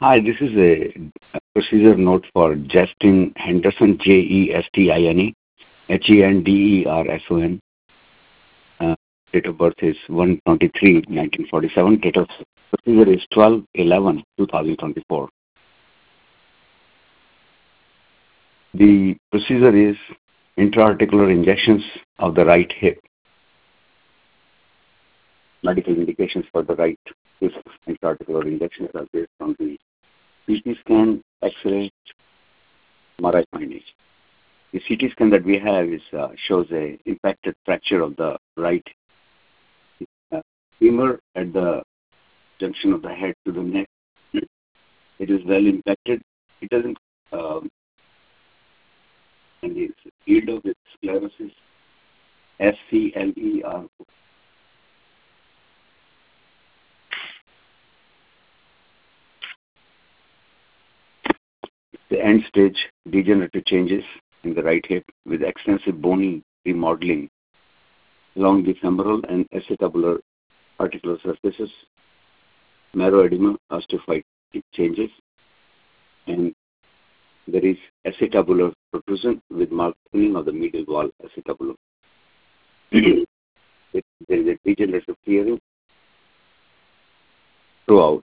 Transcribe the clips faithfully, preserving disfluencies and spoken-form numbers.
Hi, this is a, a procedure note for Justin Henderson, J E S T I N E, H E N D E R S O N. Uh, date of birth is one twenty-three nineteen forty-seven. Date of procedure is twelve eleven two thousand twenty-four. The procedure is intra-articular injections of the right hip. Medical indications for the right hip intra-articular injections are based on the C T scan, X-ray, M R I findings. The C T scan that we have is uh, shows a impacted fracture of the right uh, femur at the junction of the head to the neck. It is well impacted. It doesn't um, and it's field of its sclerosis, S C L E R. The end stage degenerative changes in the right hip with extensive bony remodeling along the femoral and acetabular articular surfaces, marrow edema, osteophytic changes, and there is acetabular protrusion with marked thinning of the medial wall acetabulum. There is a degenerative tearing throughout.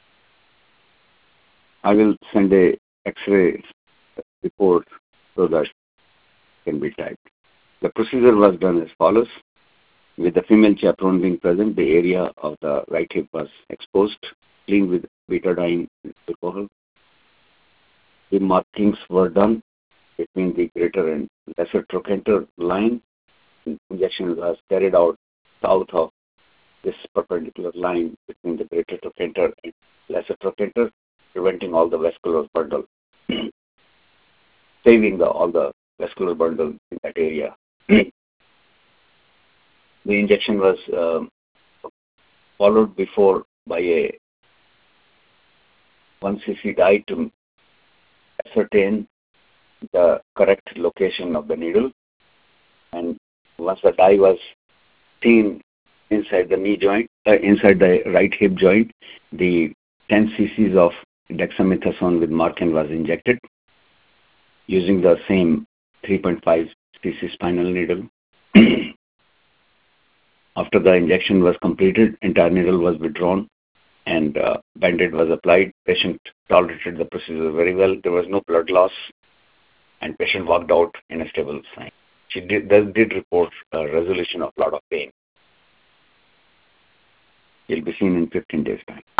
I will send a X-ray report so that it can be typed. The procedure was done as follows. With the female chaperone being present, the area of the right hip was exposed, cleaned with betadine alcohol. The markings were done between the greater and lesser trochanter line. Injection was carried out south of this perpendicular line between the greater trochanter and lesser trochanter, preventing all the vascular bundle, saving the, all the vascular bundle in that area. The injection was um, followed before by a one C C dye to ascertain the correct location of the needle. And once the dye was seen inside the knee joint, uh, inside the right hip joint, the ten C Cs of dexamethasone with Marken was injected using the same three point five C C spinal needle. After the injection was completed, entire needle was withdrawn and uh, band-aid was applied. Patient tolerated the procedure very well. There was no blood loss and patient walked out in a stable sign. She did, did report a resolution of lot of pain. He'll be seen in fifteen days' time.